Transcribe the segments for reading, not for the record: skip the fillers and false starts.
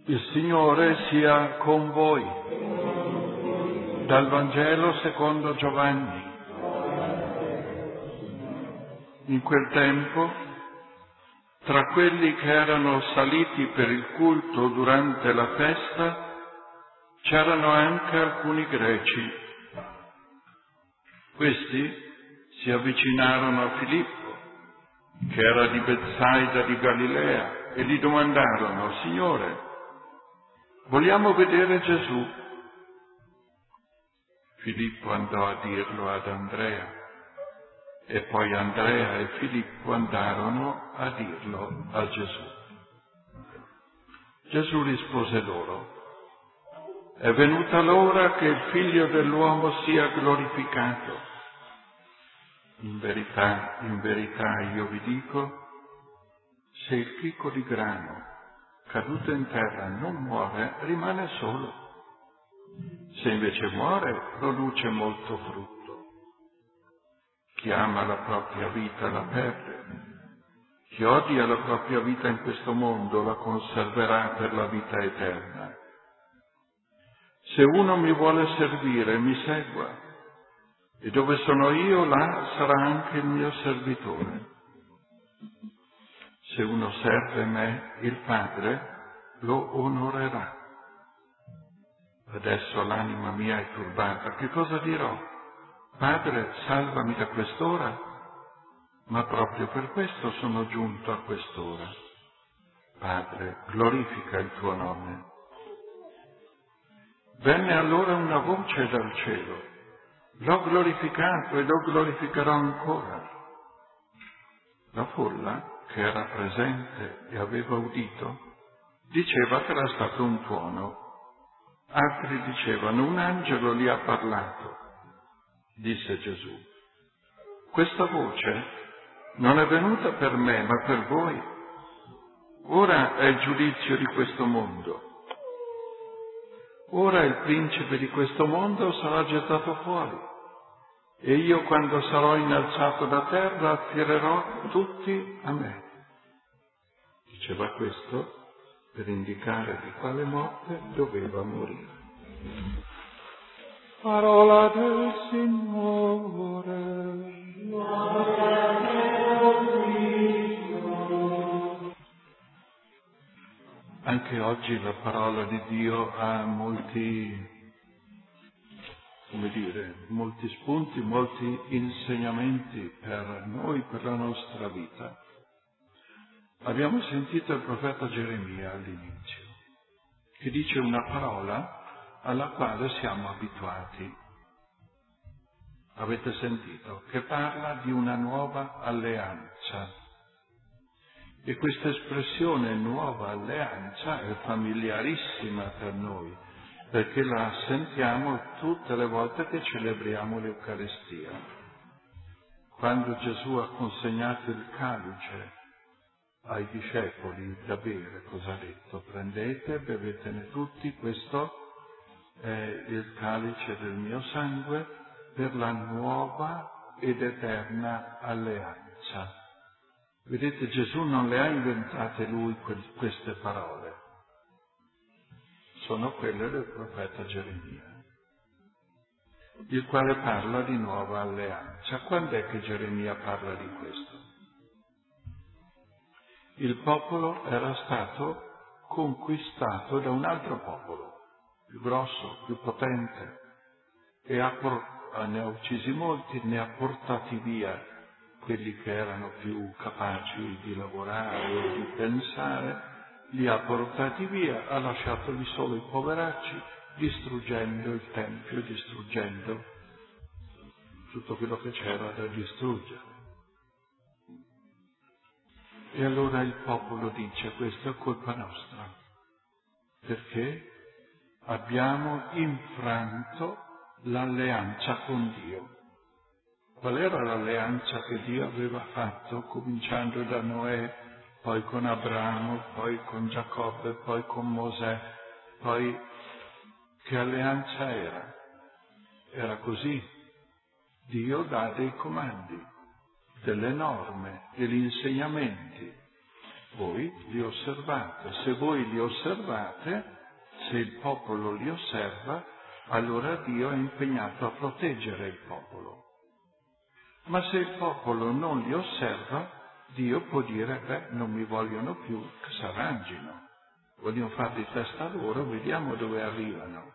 Il Signore sia con voi. Dal Vangelo secondo Giovanni. In quel tempo, tra quelli che erano saliti per il culto durante la festa, c'erano anche alcuni greci. Questi si avvicinarono a Filippo, che era di Betsaida di Galilea, e gli domandarono: Signore, vogliamo vedere Gesù. Filippo andò a dirlo ad Andrea, e poi Andrea e Filippo andarono a dirlo a Gesù. Gesù rispose loro: è venuta l'ora che il Figlio dell'uomo sia glorificato. In verità io vi dico, se il chicco di grano caduto in terra non muore, rimane solo. Se invece muore, produce molto frutto. Chi ama la propria vita la perde. Chi odia la propria vita in questo mondo la conserverà per la vita eterna. Se uno mi vuole servire, mi segua, e dove sono io, là sarà anche il mio servitore. Se uno serve me, il Padre lo onorerà. Adesso l'anima mia è turbata. Che cosa dirò? Padre, salvami da quest'ora? Ma proprio per questo sono giunto a quest'ora. Padre, glorifica il tuo nome. Venne allora una voce dal cielo: l'ho glorificato e lo glorificherò ancora. La folla, che era presente e aveva udito, diceva che era stato un tuono. Altri dicevano: un angelo gli ha parlato. Disse Gesù: questa voce non è venuta per me, ma per voi. Ora è il giudizio di questo mondo. Ora il principe di questo mondo sarà gettato fuori, e io, quando sarò innalzato da terra, attirerò tutti a me. Diceva questo per indicare di quale morte doveva morire. Parola del Signore. Anche oggi la parola di Dio ha molti spunti, molti insegnamenti per noi, per la nostra vita. Abbiamo sentito il profeta Geremia all'inizio, che dice una parola alla quale siamo abituati. Avete sentito? Che parla di una nuova alleanza. E questa espressione nuova alleanza è familiarissima per noi, perché la sentiamo tutte le volte che celebriamo l'Eucaristia. Quando Gesù ha consegnato il calice ai discepoli da bere, cosa ha detto? Prendete, bevetene tutti, questo è il calice del mio sangue per la nuova ed eterna alleanza. Vedete, Gesù non le ha inventate lui queste parole, sono quelle del profeta Geremia, il quale parla di nuova alleanza. Quando è che Geremia parla di questo? Il popolo era stato conquistato da un altro popolo, più grosso, più potente, e ne ha uccisi molti, ne ha portati via quelli che erano più capaci di lavorare o di pensare, li ha portati via, ha lasciato solo i poveracci, distruggendo il Tempio, distruggendo tutto quello che c'era da distruggere. E allora il popolo dice: questa è colpa nostra, perché abbiamo infranto l'alleanza con Dio. Qual era l'alleanza che Dio aveva fatto, cominciando da Noè, poi con Abramo, poi con Giacobbe, poi con Mosè, poi che alleanza era? Era così. Dio dà dei comandi, delle norme, degli insegnamenti. voi li osservate. Se voi li osservate, se il popolo li osserva, allora Dio è impegnato a proteggere il popolo. Ma se il popolo non li osserva, Dio può dire, non mi vogliono più, che si arrangino. Vogliono fare di testa loro, vediamo dove arrivano.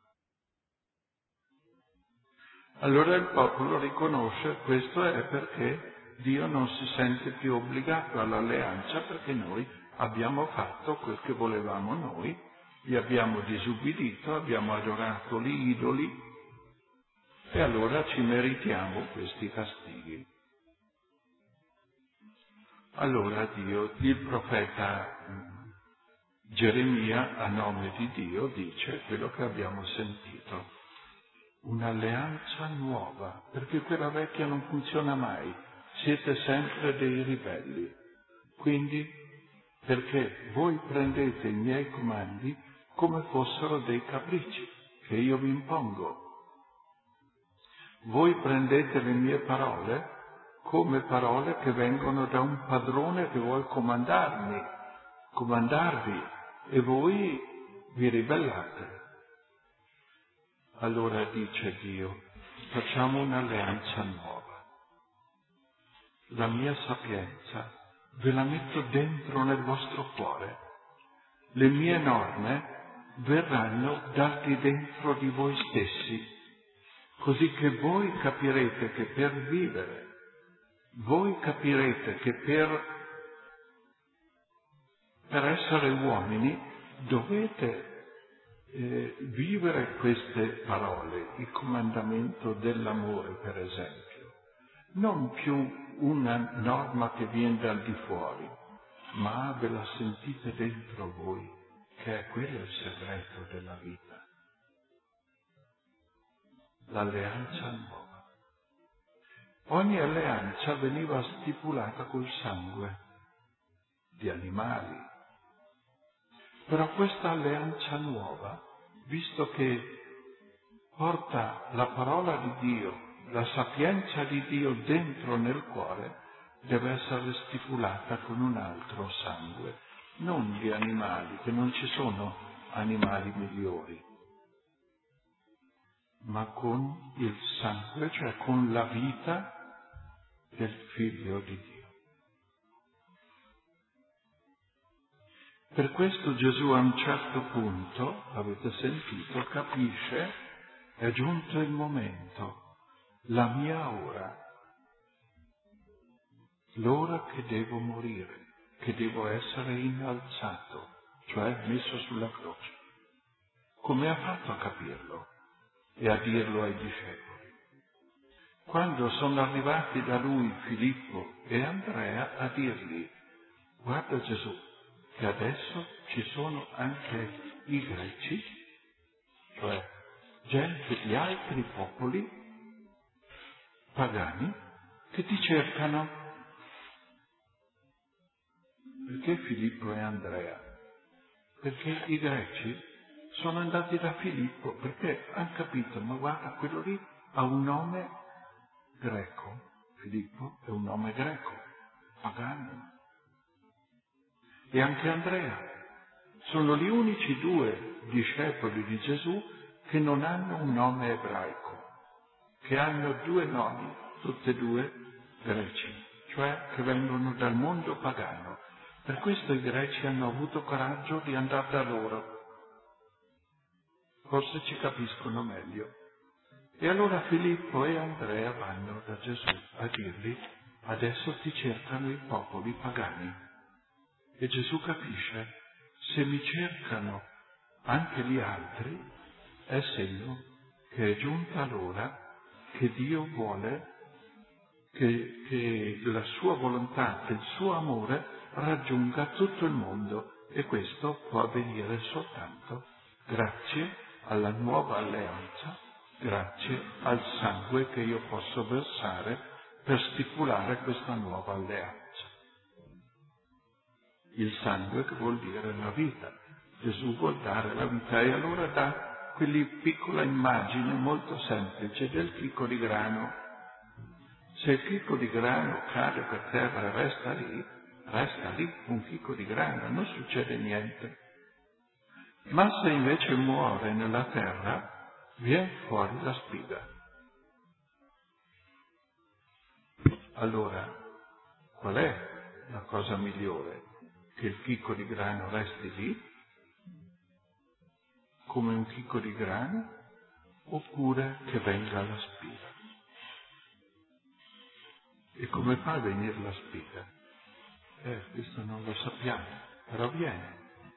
Allora il popolo riconosce, questo è perché Dio non si sente più obbligato all'alleanza, perché noi abbiamo fatto quel che volevamo noi, gli abbiamo disubbidito, abbiamo adorato gli idoli e allora ci meritiamo questi castighi. Allora Dio, il profeta Geremia, a nome di Dio, dice quello che abbiamo sentito. Un'alleanza nuova, perché quella vecchia non funziona mai. Siete sempre dei ribelli. Quindi, perché voi prendete i miei comandi come fossero dei capricci che io vi impongo. Voi prendete le mie parole come parole che vengono da un padrone che vuole comandarvi, e voi vi ribellate. Allora dice Dio, facciamo un'alleanza nuova. La mia sapienza ve la metto dentro nel vostro cuore. Le mie norme verranno date dentro di voi stessi, così che voi capirete che per vivere, voi capirete che per essere uomini dovete vivere queste parole, il comandamento dell'amore per esempio, non più una norma che viene dal di fuori, ma ve la sentite dentro voi, che è quello il segreto della vita, l'alleanza nuova. Ogni alleanza veniva stipulata col sangue di animali. Però questa alleanza nuova, visto che porta la parola di Dio, la sapienza di Dio dentro nel cuore, deve essere stipulata con un altro sangue, non di animali, che non ci sono animali migliori, ma con il sangue, cioè con la vita del Figlio di Dio. Per questo Gesù a un certo punto, avete sentito, capisce, è giunto il momento, la mia ora, l'ora che devo morire, che devo essere innalzato, cioè messo sulla croce. Come ha fatto a capirlo e a dirlo ai discepoli? Quando sono arrivati da lui Filippo e Andrea a dirgli, guarda Gesù, che adesso ci sono anche i greci, cioè gente di altri popoli pagani che ti cercano. Perché Filippo e Andrea? Perché i greci sono andati da Filippo, perché hanno capito, ma guarda, quello lì ha un nome greco. Filippo è un nome greco, pagano. E anche Andrea. Sono gli unici due discepoli di Gesù che non hanno un nome ebraico, che hanno due nomi, tutti e due greci, cioè che vengono dal mondo pagano. Per questo i greci hanno avuto coraggio di andare da loro. Forse ci capiscono meglio. E allora Filippo e Andrea vanno da Gesù a dirgli, adesso ti cercano i popoli pagani. E Gesù capisce, se mi cercano anche gli altri, è segno che è giunta l'ora che Dio vuole che la sua volontà, che il suo amore raggiunga tutto il mondo, e questo può avvenire soltanto grazie alla nuova alleanza, grazie al sangue che io posso versare per stipulare questa nuova alleanza. Il sangue che vuol dire la vita. Gesù vuol dare la vita, e allora dà quella piccola immagine molto semplice del chicco di grano. Se il chicco di grano cade per terra e resta lì, resta lì un chicco di grano, non succede niente. Ma se invece muore nella terra, viene fuori la spiga. Allora, qual è la cosa migliore? Che il chicco di grano resti lì, come un chicco di grano, oppure che venga la spiga. E come fa a venire la spiga? Questo non lo sappiamo, però viene.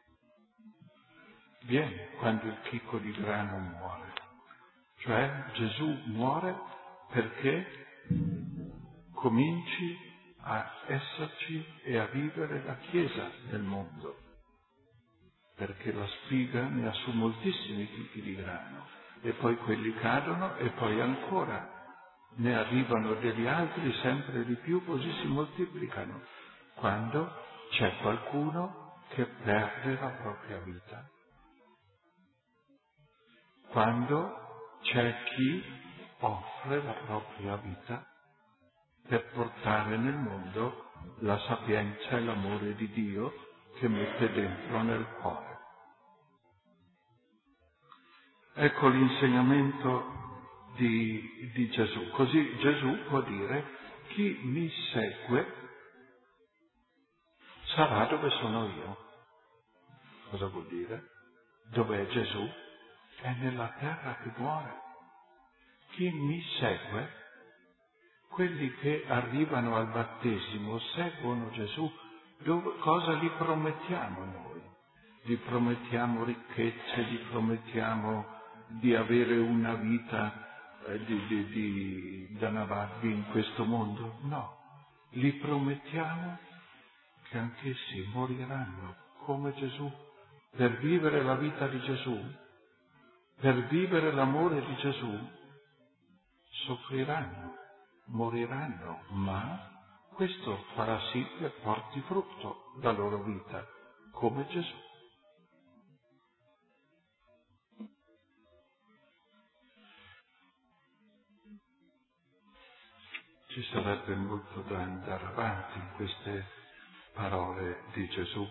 Viene quando il chicco di grano muore. Cioè Gesù muore perché cominci a esserci e a vivere la Chiesa nel mondo. Perché la spiga ne ha su moltissimi chicchi di grano e poi quelli cadono e poi ancora ne arrivano degli altri sempre di più, così si moltiplicano quando c'è qualcuno che perde la propria vita, quando c'è chi offre la propria vita per portare nel mondo la sapienza e l'amore di Dio che mette dentro nel cuore. Ecco l'insegnamento di Gesù. Così Gesù può dire: chi mi segue sarà dove sono io. Cosa vuol dire? Dov'è Gesù? È nella terra che muore. Chi mi segue, quelli che arrivano al battesimo, seguono Gesù. Cosa gli promettiamo noi? Gli promettiamo ricchezze, gli promettiamo di avere una vita da navardi in questo mondo? No, gli promettiamo che anch'essi moriranno come Gesù, per vivere la vita di Gesù, per vivere l'amore di Gesù, soffriranno, moriranno, ma questo farà sì che porti frutto la loro vita, come Gesù. Ci sarebbe molto da andare avanti in queste parole di Gesù.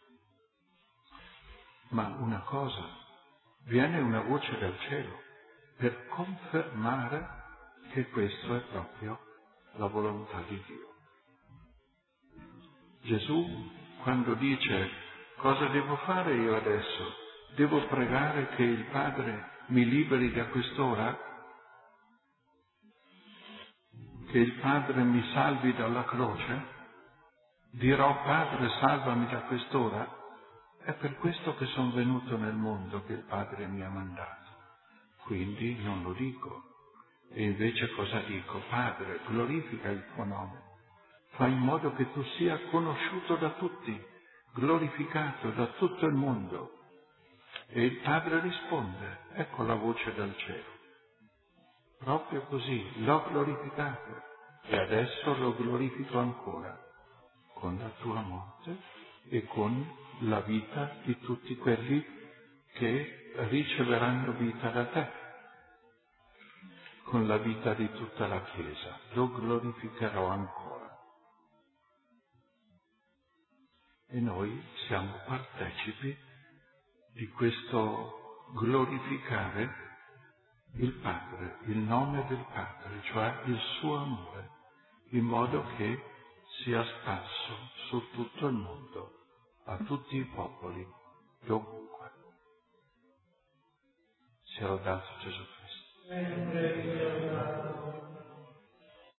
Ma una cosa, viene una voce dal cielo per confermare che questo è proprio la volontà di Dio. Gesù, quando dice: cosa devo fare io adesso? Devo pregare che il Padre mi liberi da quest'ora? Che il Padre mi salvi dalla croce? Dirò: Padre, salvami da quest'ora? È per questo che sono venuto nel mondo, che il Padre mi ha mandato. Quindi non lo dico. E invece cosa dico? Padre, glorifica il tuo nome. Fai in modo che tu sia conosciuto da tutti, glorificato da tutto il mondo. E il Padre risponde: ecco la voce dal cielo. Proprio così, l'ho glorificato e adesso lo glorifico ancora, con la tua morte e con la vita di tutti quelli che riceveranno vita da te, con la vita di tutta la Chiesa. Lo glorificherò ancora. E noi siamo partecipi di questo glorificare il Padre, il nome del Padre, cioè il suo amore, in modo che sia sparso su tutto il mondo, a tutti i popoli, dovunque. Sia lodato Gesù Cristo.